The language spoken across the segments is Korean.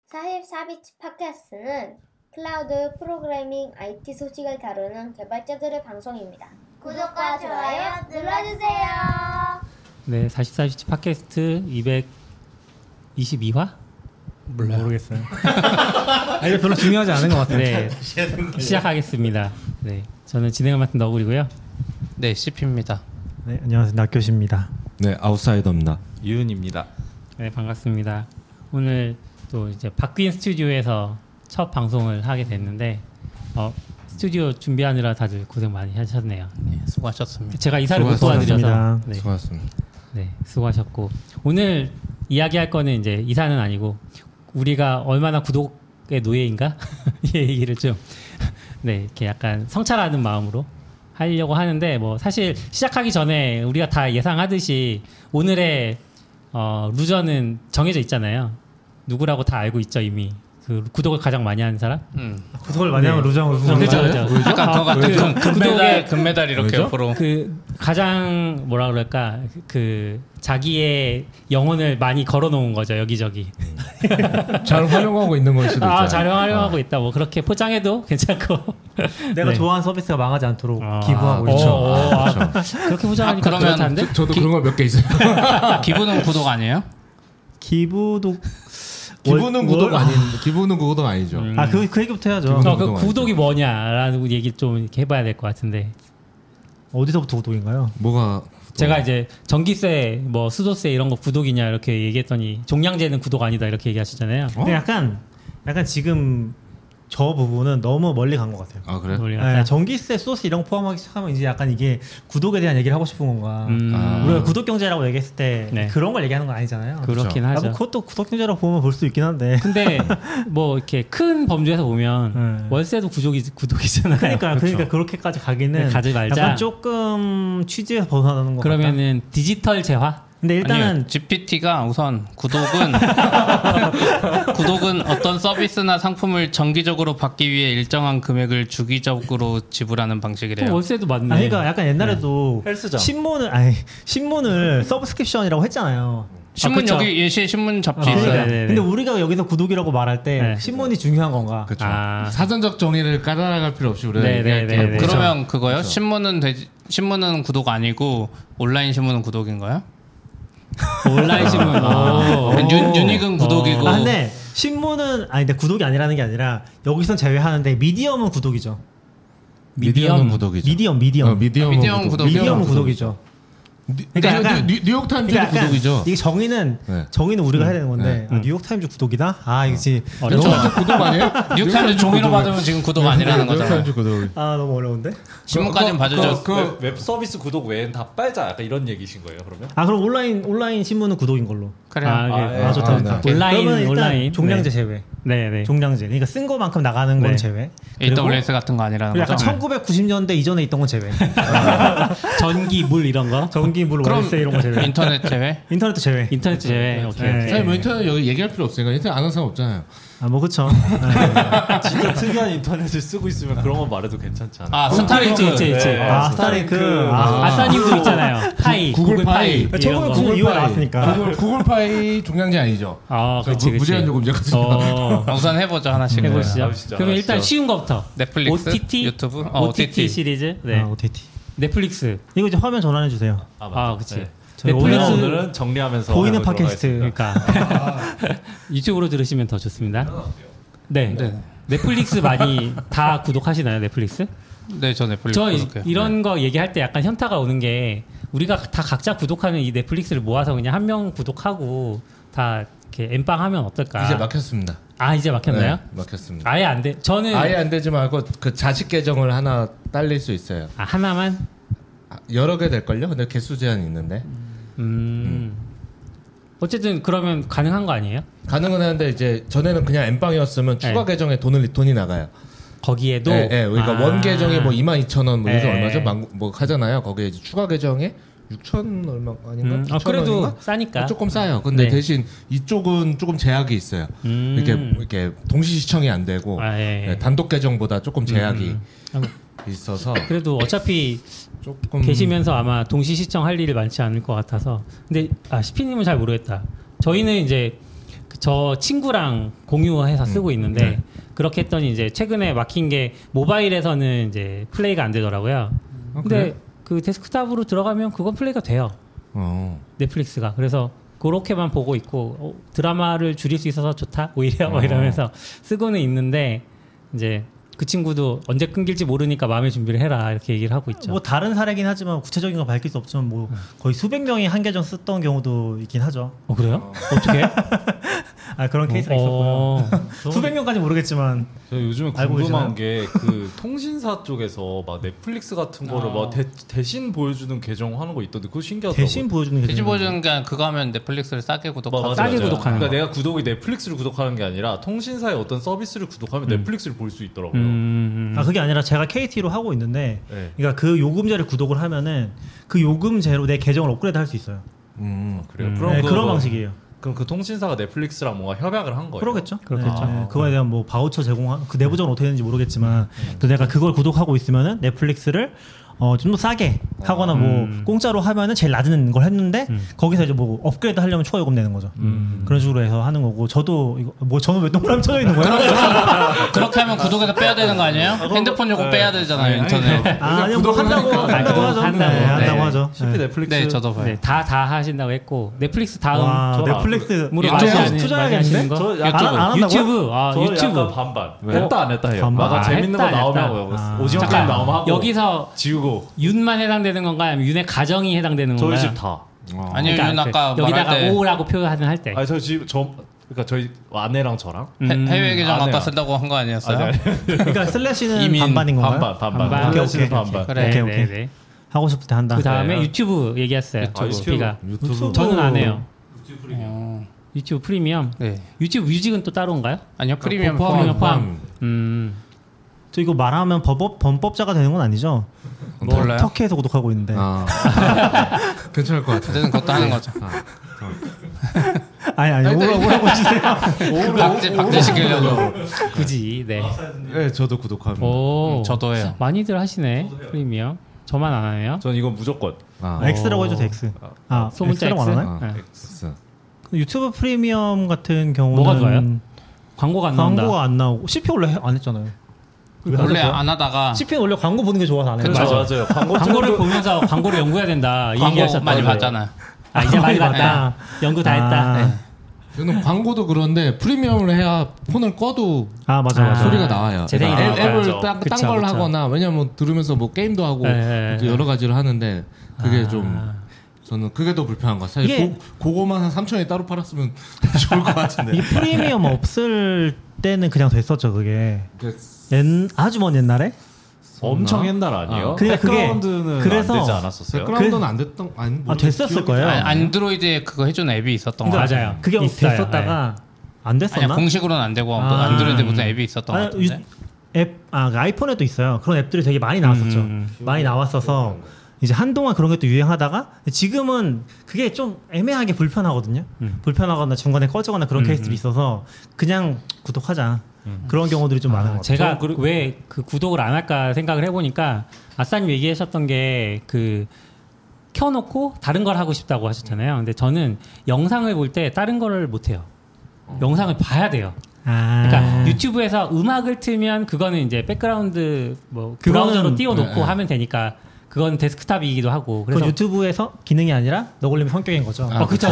44비치 팟캐스트는 클라우드 프로그래밍 IT 소식을 다루는 개발자들의 방송입니다. 구독과 좋아요 눌러주세요. 네, 44비치 팟캐스트 222화? 모르겠어요. 이게 별로 중요하지 않은 것 같아요. 네, 시작하겠습니다. 네, 저는 진행을 맡은 너구리고요. 네, CP입니다. 네, 안녕하세요. 낙교시입니다. 네, 아웃사이더입니다. 이은입니다. 네, 반갑습니다. 오늘 또 이제 바뀐 스튜디오에서 첫 방송을 하게 됐는데 스튜디오 준비하느라 다들 고생 많이 하셨네요. 네, 수고하셨습니다. 제가 이사를 못 도와드려서 네, 수고하셨습니다. 네, 수고하셨고 오늘 이야기할 거는 이제 이사는 아니고 우리가 얼마나 구독의 노예인가 이 얘기를 좀 네, 이렇게 약간 성찰하는 마음으로 하려고 하는데 뭐 사실 시작하기 전에 우리가 다 예상하듯이 오늘의 루저는 정해져 있잖아요. 누구라고 다 알고 있죠 이미. 그 구독을 가장 많이 하는 사람? 구독을 많이 하면 루저로 그죠. 약간 그거 같은 금메달 이렇게 옆으로 그 가장 뭐라 그럴까 그 자기의 영혼을 많이 걸어놓은 거죠 여기저기. 잘 활용하고 있는 걸 수도 있잖아요. 잘 활용하고 있다. 뭐 그렇게 포장해도 괜찮고. 내가 네. 좋아하는 서비스가 망하지 않도록 기부하고 있죠. 그렇게 포장하니까 그러면 그렇다는데? 저도 그런 거 몇 개 있어요. 기부는 구독 아니에요? 기부도 기부는 구독 기부는 구독 아니죠. 그 얘기부터 해야죠. 그 구독이 뭐냐라는 얘기 좀 이렇게 해봐야 될 것 같은데. 어디서부터 구독인가요? 뭐가 제가 이제 전기세, 뭐 수도세 이런 거 구독이냐 이렇게 얘기했더니 종량제는 구독 아니다 이렇게 얘기하시잖아요. 근데 약간 지금 저 부분은 너무 멀리 간 것 같아요. 아 그래? 네, 전기세, 수도세 이런 거 포함하기 시작하면 이제 약간 이게 구독에 대한 얘기를 하고 싶은 건가. 우리가 구독 경제라고 얘기했을 때 네. 그런 걸 얘기하는 건 아니잖아요. 그렇긴 하죠. 그것도 구독 경제라고 보면 볼 수 있긴 한데. 근데 뭐 이렇게 큰 범주에서 보면 월세도 구독이잖아요. 그러니까 그렇게까지 가기는 가지 말자. 약간 조금 취지에서 벗어나는 것 같다. 그러면은 디지털 재화? 근데 일단은 아니요, GPT가 우선 구독은 어떤 서비스나 상품을 정기적으로 받기 위해 일정한 금액을 주기적으로 지불하는 방식이래요. 월세도 맞네. 그러니까 약간 옛날에도 헬스장. 신문을 서브스크립션이라고 했잖아요. 신문 여기 예시에 신문 잡지 있어요. 네네네. 근데 우리가 여기서 구독이라고 말할 때 네. 신문이 중요한 건가? 그렇죠. 사전적 정의를 깔아나갈 필요 없이 우리가 네네네. 그러면 그거요? 신문은 구독 아니고 온라인 신문은 구독인가요? 온라인 신문. 유닉은 구독이고. 근데 신문은 근데 구독이 아니라는 게 아니라 여기선 제외하는데 미디엄은 구독이죠. 미디엄은 구독이죠. 미디엄 미디엄 구독. 미디엄은 구독이죠. 그러니까 약간 뉴욕타임즈도 구독이죠. 이게 정의는 우리가 해야 되는 건데 뉴욕타임즈 구독이다? 이게 구독 아니에요? 뉴욕타임즈 종이로 받으면 지금 구독 아니라는 거잖아요. 뉴욕타임즈 구독. 너무 어려운데? 신문까지는 봐주죠. 웹 서비스 구독 외엔 다 빨자. 약간 이런 얘기신 거예요, 그러면? 그럼 온라인 신문은 구독인 걸로. 그래요. 좋다. 온라인 그러면 일단 온라인 종량제 제외. 네. 종량제. 그러니까 쓴 거만큼 나가는 건 제외. AWS 같은 거 아니라는 약간 거죠. 1990년대 이전에 있던 건 제외. 전기, 물 이런 거. 전기, 물, 월세 이런 거 제외. 인터넷 제외? 인터넷도 제외. 인터넷 제외. 오케이. 사실 뭐 인터넷 여기 얘기할 필요 없으니까 인터넷 아는 사람 없잖아요. 그쵸. 진짜 특이한 인터넷을 쓰고 있으면 그런 거 말해도 괜찮지 않아요? 스타링크. 있지. 스타링크. 아싸님도 있잖아요. 파이. 구글 파이. 1992년에 나왔으니까. 구글 파이 종량제 아니죠? 그치. 무제한 요금제거든요. 우선 해보죠. 하나씩. 해보시죠. 아시죠? 그러면 일단 쉬운 거부터. 넷플릭스, OTT, 유튜브, OTT 시리즈. 네. OTT. 넷플릭스. 이거 이제 화면 전환해 주세요. 그치. 네. 넷플릭스 오늘은 정리하면서 보이는 팟캐스트. 그러니까 유튜브로 들으시면 더 좋습니다. 네. 넷플릭스 많이 다 구독하시나요? 넷플릭스? 네, 저 넷플릭스 저 구독해요. 이런 거 얘기할 때 약간 현타가 오는 게 우리가 다 각자 구독하는 이 넷플릭스를 모아서 그냥 한 명 구독하고 다 이렇게 엠빵 하면 어떨까? 이제 막혔습니다. 이제 막혔나요? 네, 막혔습니다. 아예 안 돼. 저는 아예 안 되지 말고 그 자식 계정을 하나 딸릴 수 있어요. 하나만? 여러 개 될걸요? 근데 개수 제한이 있는데. 어쨌든 그러면 가능한 거 아니에요? 가능은 하는데 이제 전에는 그냥 엠빵이었으면 추가 계정에 돈이 나가요. 거기에도? 그러니까 원 계정이 뭐 22,000원 뭐 요즘 얼마죠? 뭐 하잖아요. 거기에 이제 추가 계정에 6천 얼마 아닌가? 그래도 원인가? 싸니까. 조금 싸요. 근데 대신 이쪽은 조금 제약이 있어요. 이렇게 동시 시청이 안 되고 단독 계정보다 조금 제약이 있어서. 그래도 어차피 조금 계시면서 아마 동시 시청할 일이 많지 않을 것 같아서. 근데 CP님은 잘 모르겠다. 저희는 이제 저 친구랑 공유해서 쓰고 있는데 그렇게 했더니 이제 최근에 막힌 게 모바일에서는 이제 플레이가 안 되더라고요. 근데 그래? 그 데스크탑으로 들어가면 그건 플레이가 돼요. 넷플릭스가. 그래서 그렇게만 보고 있고 드라마를 줄일 수 있어서 좋다 오히려 뭐 이러면서 쓰고는 있는데 이제 그 친구도 언제 끊길지 모르니까 마음의 준비를 해라 이렇게 얘기를 하고 있죠. 뭐 다른 사례긴 하지만 구체적인 거 밝힐 수 없지만 뭐 거의 수백 명이 한 계정 쓰던 경우도 있긴 하죠. 그래요? 어떻게? 아 그런 케이스가 있었고요. 수백 명까지 모르겠지만 저 요즘에 궁금한 게 그 통신사 쪽에서 막 넷플릭스 같은 거를 막 대신 보여주는 계정 하는 거 있던데 그거 신기하더라고요. 대신 보여주는 게 대신 보여주는 게 그거 하면 넷플릭스를 싸게 구독하고 싸게 구독하는 그러니까 거. 내가 구독이 넷플릭스를 구독하는 게 아니라 통신사의 어떤 서비스를 구독하면 넷플릭스를 볼 수 있더라고요. 아 그게 아니라 제가 KT로 하고 있는데 네. 그러니까 그 요금제를 구독을 하면은 그 요금제로 내 계정을 업그레이드 할 수 있어요. 그래요. 네, 그런 방식이에요. 그럼 그 통신사가 넷플릭스랑 뭔가 협약을 한 거예요? 그러겠죠. 그렇겠죠. 네, 그거에 대한 뭐 바우처 제공한 그 내부적으로 어떻게 되는지 모르겠지만 또 내가 그걸 구독하고 있으면은 넷플릭스를 좀 더 싸게 하거나 뭐 공짜로 하면은 제일 낮은 걸 했는데 거기서 이제 뭐 업그레이드 하려면 추가 요금 내는 거죠. 그런 식으로 해서 하는 거고 저도 이거 뭐 저는 왜 동그라미 쳐져 있는 거야? 그렇게 하면 구독에서 빼야 되는 거 아니에요? 핸드폰 요금 빼야 되잖아요 인터넷. 아니요 뭐 한다고 하죠. 한다고 하죠. 쉽게 넷플릭스. 네 저도 봐요. 네, 다 하신다고 했고 넷플릭스 다음 와, 넷플릭스 유튜브 투자해야겠는데? 저 안 한다고? 유튜브 저 유튜브 약간 반반. 했다 안 했다 해요. 반반. 막 재밌는 거 했다, 나오면 했다. 하고 오징어 게임 나오면 하고 여기서 지우고 윤만 해당되는 건가요? 아니면 윤의 가정이 해당되는 건가요? 저희 집 다. 아니요 윤 아까 여기다가 말할 때 오라고 표현을 할 때. 아니 그러니까 저희 아내랑 저랑 해외 계정 아내야. 아까 쓴다고 한 거 아니었어요? 아니. 그러니까 슬래시는 이민 반반인 건가요? 반반. 반반. 오케이. 그래. 네, 오케이. 네, 네. 하고 싶을 때 한다. 그 다음에 네. 유튜브 얘기했어요. 비가. 유튜브 저는 안 해요. 어, 유튜브 프리미엄. 네. 유튜브 뮤직은 또 따로인가요? 아니요 프리미엄 포함. 포함. 저 이거 말하면 범법자가 되는 건 아니죠? 몰라요? 터키에서 구독하고 있는데. 괜찮을 것 같아. 어쨌든 그것도 하는 거죠. 아니 오라고 해주세요. 박제시키려고. 굳이. 네. 네, 저도 구독합니다. 오. 저도 해요. 많이들 하시네. 프리미엄. 저만 안 하네요. 전 이건 무조건. X라고 해주세요. X. 소문자 X라고 안 X? 하나요? 네. X. 유튜브 프리미엄 같은 경우는 뭐가 좋아요? 광고가 안 나온다. 광고가 안 나오고 CP 원래 안 했잖아요. 원래 안 하다가 CP는 원래 광고 보는 게 좋아서 안 해요. 맞아요. 광고를 보면서 광고를 연구해야 된다. 이 광고 얘기하셨다. 많이 봤잖아요. 이제 많이 많이 봤다. 연구 다 했다. 네. 저는 광고도 그런데 프리미엄을 해야 폰을 꺼도 맞아. 소리가 나와요. 재생이 그러니까 되니까. 앱을 딴 걸 그쵸. 하거나 왜냐면 들으면서 뭐 게임도 하고 이렇게 여러 가지를 하는데 그게 좀 저는 그게 더 불편한 것 같아요. 사실 그거만 한 3,000원에 따로 팔았으면 좋을 것 같은데. 이게 프리미엄 없을 때는 그냥 됐었죠. 그게 아주 먼 옛날에. 엄청 옛날 아니에요? 그러니까 그게 백그라운드는 그래서 안 되지 않았었어요? 백그라운드는 안 됐던 아니 됐었을 거예요. 안드로이드에 그거 해주는 앱이 있었던 거 같아요. 맞아요. 그게 있어요. 됐었다가 안 됐었나? 아니 공식으로는 안 되고 안드로이드 무슨 앱이 있었던 거 같은데. 그 아이폰에도 있어요. 그런 앱들이 되게 많이 나왔었죠. 많이 나왔어서 이제 한동안 그런 것도 유행하다가 지금은 그게 좀 애매하게 불편하거든요. 불편하거나 중간에 꺼지거나 그런 케이스들이 있어서 그냥 구독하자. 그런 경우들이 좀 많은 것 같아요. 제가 왜 그 구독을 안 할까 생각을 해보니까 아싸님 얘기하셨던 게 그 켜놓고 다른 걸 하고 싶다고 하셨잖아요. 근데 저는 영상을 볼 때 다른 거를 못 해요. 영상을 봐야 돼요. 그러니까 유튜브에서 음악을 틀면 그거는 이제 백그라운드 뭐 브라우저로 띄워놓고 하면 되니까 그건 데스크탑이기도 하고. 그래서 그건 유튜브에서 기능이 아니라 너굴림의 성격인 거죠. 그렇죠.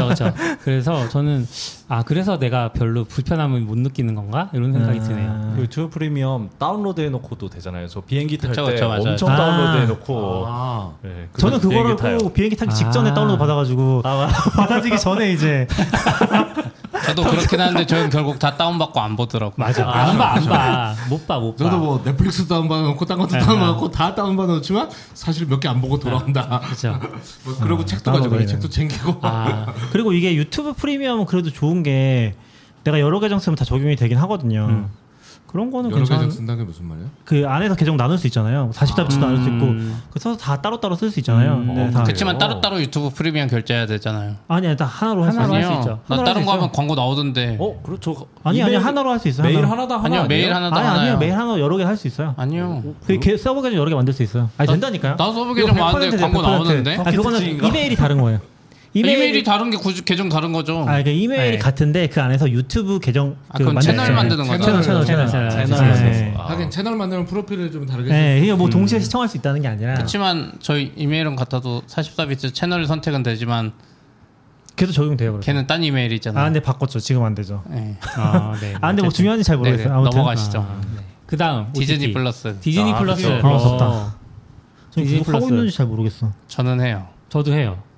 그래서 저는 그래서 내가 별로 불편함을 못 느끼는 건가 이런 생각이 드네요. 그 유튜브 프리미엄 다운로드 해놓고도 되잖아요. 저 비행기 탈 때 그쵸, 맞아요. 엄청 다운로드 해놓고. 네, 저는 그거를 타요. 꼭 비행기 타기 직전에 다운로드 받아가지고 받아지기 전에 이제 저도 그렇긴 한데 저는 결국 다 다운받고 안 보더라고. 맞아. 안 봐. 못 봐. 저도 뭐 넷플릭스 다운받아놓고 딴 것도 다운받아놓고 다 다운받아놓지만 사실 몇 개 안 보고 돌아온다. 그렇죠. 뭐 그리고 책도 가져가요. 책도 챙기고. 그리고 이게 유튜브 프리미엄은 그래도 좋은 게 내가 여러 계정 쓰면 다 적용이 되긴 하거든요. 그런 거는 여러 계정 괜찮은. 쓴다는 게 무슨 말이에요? 그 안에서 계정 나눌 수 있잖아요. 40달치도 나눌 수 있고 그래서 다 따로따로 쓸 수 있잖아요. 네, 다. 그렇지만 따로따로 유튜브 프리미엄 결제해야 되잖아요. 아니 다 하나로 할 수 하나로 있어요. 할 수 있죠. 나 다른 거 하면 광고 나오던데. 그렇죠. 아니 하나로 할 수 있어요. 매일 하나. 하나당 하나 아니요 아니에요? 매일 하나당 아니 하나요. 아니요 매일 하나 여러 개 할 수 있어요. 아니요. 그 서버 계정 여러 개 만들 수 있어요. 아니 된다니까요. 나 서버 계정 많은데 광고 나오는데. 그거는 이메일이 다른 거예요. 이메일이 다른 게 계정 다른 거죠. 그러니까 이메일이 네. 같은데 그 안에서 유튜브 계정 그럼 채널 만드는 거죠. 채널. 하긴 채널 만들면 프로필을 좀 다르게. 네, 이게 뭐 동시에 시청할 수 있다는 게 아니라. 그렇지만 저희 이메일은 같아도 44비트 채널 선택은 되지만 걔도 적용돼요. 그래서. 걔는 딴 이메일이잖아요. 근데 바꿨죠. 지금 안 되죠. 네. 네. 근데 뭐 중요한지 잘 모르겠어요. 아무튼. 넘어가시죠. 그다음 디즈니 플러스. 디즈니 플러스. 썼다. 디즈니 하고 플러스. 있는지 잘 모르겠어. 저는 해요. 저도 해요.